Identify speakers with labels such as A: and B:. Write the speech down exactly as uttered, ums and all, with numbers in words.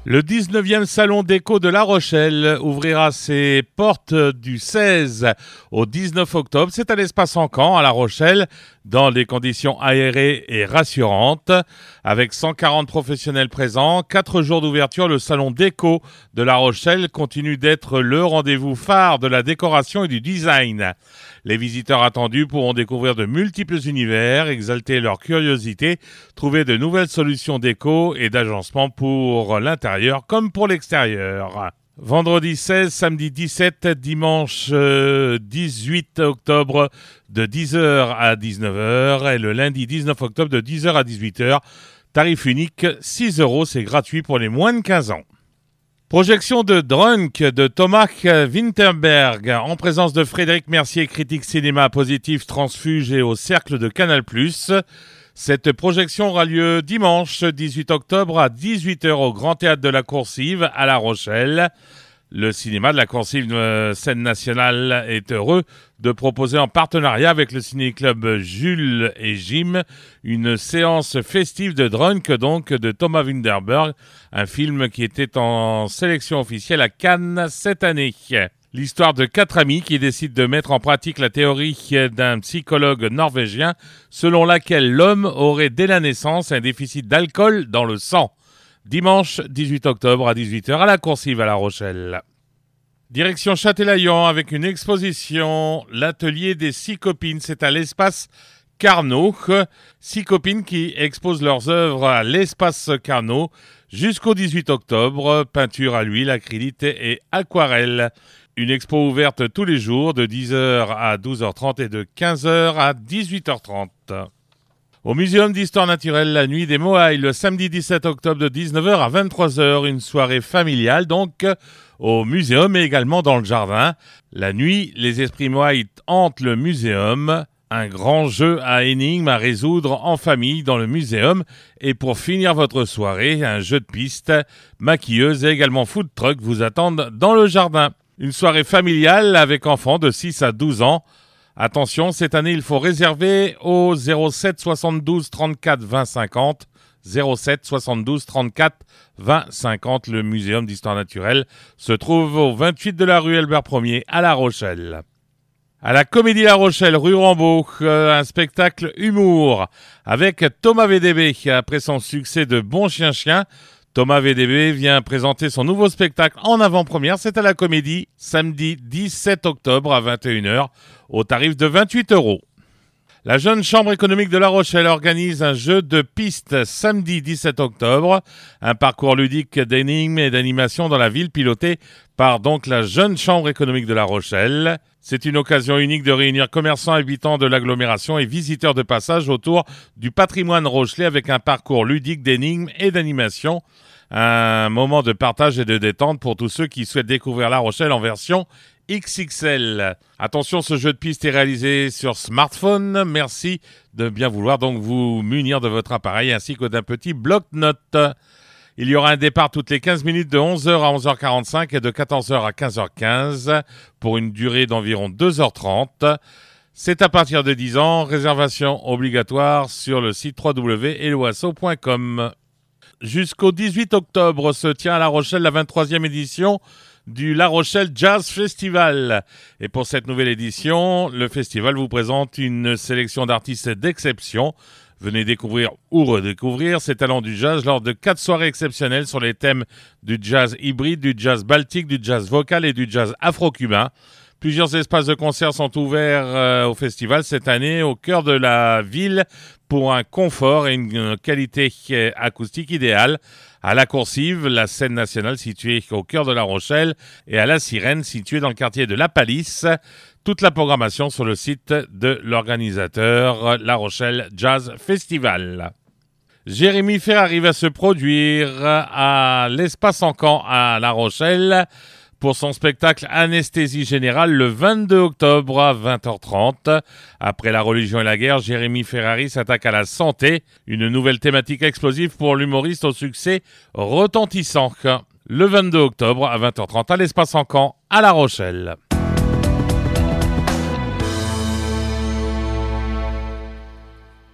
A: Le dix-neuvième Salon d'éco de La Rochelle ouvrira ses portes du seize au dix-neuf octobre. C'est à l'espace Encan à La Rochelle, dans des conditions aérées et rassurantes. Avec cent quarante professionnels présents, quatre jours d'ouverture, le Salon d'éco de La Rochelle continue d'être le rendez-vous phare de la décoration et du design. Les visiteurs attendus pourront découvrir de multiples univers, exalter leur curiosité, trouver de nouvelles solutions déco et d'agencement pour l'intérieur comme pour l'extérieur. Vendredi seize, samedi dix-sept, dimanche dix-huit octobre de dix heures à dix-neuf heures et le lundi dix-neuf octobre de dix heures à dix-huit heures. Tarif unique, six euros, c'est gratuit pour les moins de quinze ans. Projection de Drunk de Thomas Winterberg en présence de Frédéric Mercier, critique cinéma positif transfuge et au cercle de Canal plus. Cette projection aura lieu dimanche dix-huit octobre à dix-huit heures au Grand Théâtre de la Coursive à La Rochelle. Le cinéma de la Coursive euh, Scène Nationale est heureux de proposer en partenariat avec le ciné-club Jules et Jim une séance festive de Drunk, donc de Thomas Winterberg, un film qui était en sélection officielle à Cannes cette année. L'histoire de quatre amis qui décident de mettre en pratique la théorie d'un psychologue norvégien selon laquelle l'homme aurait dès la naissance un déficit d'alcool dans le sang. Dimanche dix-huit octobre à dix-huit heures à la Coursive à La Rochelle. Direction Châtelaillon avec une exposition, l'atelier des six copines, c'est à l'espace Carnot. Six copines qui exposent leurs œuvres à l'espace Carnot jusqu'au dix-huit octobre, peinture à l'huile, acrylique et aquarelle. Une expo ouverte tous les jours de dix heures à douze heures trente et de quinze heures à dix-huit heures trente. Au Muséum d'Histoire Naturelle, la nuit des Moailles, le samedi dix-sept octobre de dix-neuf heures à vingt-trois heures, une soirée familiale donc au Muséum et également dans le jardin. La nuit, les esprits Moailles hantent le Muséum, un grand jeu à énigmes à résoudre en famille dans le Muséum. Et pour finir votre soirée, un jeu de piste, maquilleuse et également food truck vous attendent dans le jardin. Une soirée familiale avec enfants de six à douze ans. Attention, cette année, il faut réserver au zéro sept soixante-douze trente-quatre vingt cinquante. zéro sept soixante-douze trente-quatre vingt cinquante. Le Muséum d'Histoire Naturelle se trouve au vingt-huit de la rue Albert Ier à La Rochelle. À la Comédie La Rochelle, rue Rambaud, euh, un spectacle humour avec Thomas V D B. Après son succès de Bon Chien Chien, Thomas V D B vient présenter son nouveau spectacle en avant-première. C'est à la Comédie, samedi dix-sept octobre à vingt et une heures, au tarif de vingt-huit euros. La Jeune Chambre économique de La Rochelle organise un jeu de pistes samedi dix-sept octobre, un parcours ludique d'énigmes et d'animation dans la ville piloté par donc la Jeune Chambre économique de La Rochelle. C'est une occasion unique de réunir commerçants, habitants de l'agglomération et visiteurs de passage autour du patrimoine rochelais avec un parcours ludique d'énigmes et d'animation. Un moment de partage et de détente pour tous ceux qui souhaitent découvrir La Rochelle en version X X L. Attention, ce jeu de piste est réalisé sur smartphone. Merci de bien vouloir donc vous munir de votre appareil ainsi que d'un petit bloc-notes. Il y aura un départ toutes les quinze minutes de onze heures à onze heures quarante-cinq et de quatorze heures à quinze heures quinze pour une durée d'environ deux heures trente. C'est à partir de dix ans, réservation obligatoire sur le site w w w point eloasso point com. Jusqu'au dix-huit octobre se tient à La Rochelle la vingt-troisième édition du La Rochelle Jazz Festival. Et pour cette nouvelle édition, le festival vous présente une sélection d'artistes d'exception. Venez découvrir ou redécouvrir ces talents du jazz lors de quatre soirées exceptionnelles sur les thèmes du jazz hybride, du jazz baltique, du jazz vocal et du jazz afro-cubain. Plusieurs espaces de concert sont ouverts euh, au festival cette année au cœur de la ville pour un confort et une qualité acoustique idéale. À la Coursive, la scène nationale située au cœur de La Rochelle et à la Sirène située dans le quartier de La Palisse. Toute la programmation sur le site de l'organisateur La Rochelle Jazz Festival. Jérémy Ferrari va se produire à l'Espace Encan à La Rochelle pour son spectacle Anesthésie Générale le vingt-deux octobre à vingt heures trente. Après la religion et la guerre, Jérémy Ferrari s'attaque à la santé, une nouvelle thématique explosive pour l'humoriste au succès retentissant. Le vingt-deux octobre à vingt heures trente à l'Espace Encan à La Rochelle.